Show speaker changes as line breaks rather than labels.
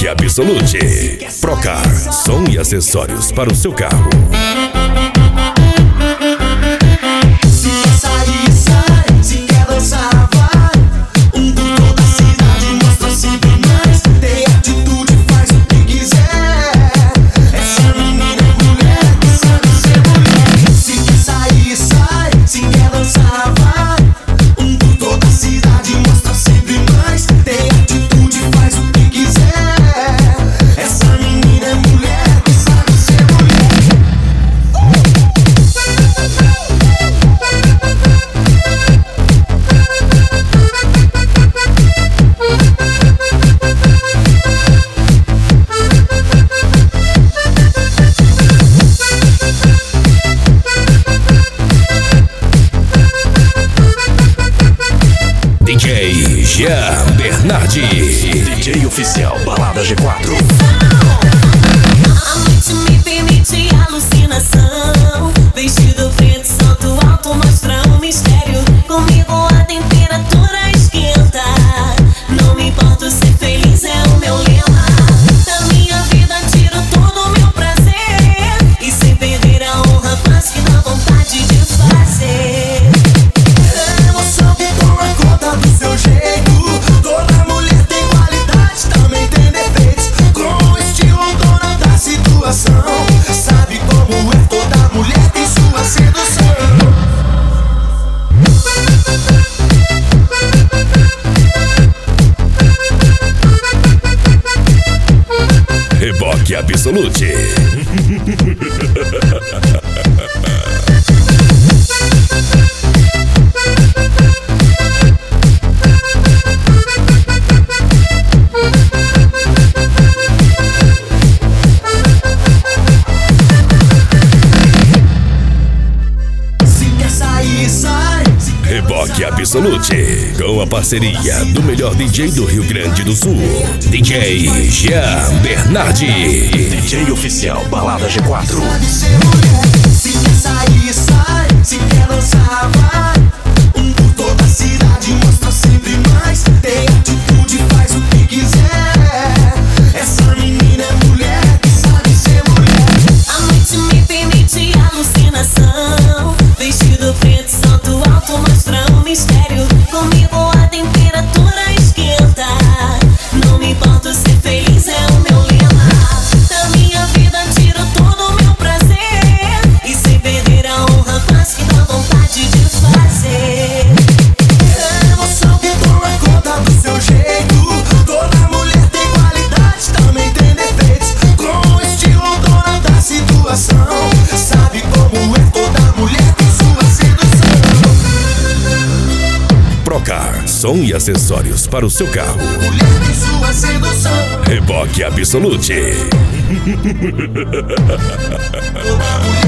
Reboque Absolute. Procar, som e acessórios para o seu carro.
Se quer sair, sai. Se quer dançar, vai. Por toda a cidade, mostra sempre mais. Tem atitude, faz o que quiser. Essa menina é mulher que sabe ser mulher. Se quer sair, sai. Se quer dançar, vai. Por toda a cidade, mostra sempre mais. Tem atitude, faz o que quiser. Essa menina é mulher que sabe ser mulher.
DJ Jean Bernardi.
DJ oficial Balada G4.
A noite me permite alucinação. Vestido preto, salto alto, mostra um mistério. Comigo a temperatura esquenta. Não me importo, ser feliz é o meu lema. Da minha vida tiro todo o meu prazer. E sem perder a honra, faz que dá vontade de fazer.
Emoção que toma conta do seu jeito. Toda mulher tem qualidades, também tem defeitos. Com estilo, dona da situação. Sabe como é, toda mulher tem sua sedução.
Reboque Absolute.
Se quer sair, sai. Se quer
Reboque Absolute, com a parceria do melhor DJ do Rio Grande do Sul, DJ Jean Bernardi.
DJ oficial Balada G4.
sabe ser mulher. Se quer sair, sai. Se quer dançar, vai. Por toda a cidade, mostra sempre mais. Tem atitude, faz o que quiser. Essa menina é mulher que sabe ser mulher.
A noite me permite alucinação. Vestido preto, salto alto, mostra um mistério. Comigo a temperatura esquenta. Não me importo, ser feliz é o meu lema. Da minha vida tiro todo o meu prazer. E sem perder a honra, faz que dá vontade de fazer.
Emoção que toma conta do seu jeito. Toda mulher tem qualidades, também tem defeitos. Com estilo, dona da situação. Sabe como é, toda mulher tem sua sedução.
Procar, som e acessórios para o seu carro.
Mulher tem sua sedução.
Reboque Absolute.
Toda mulher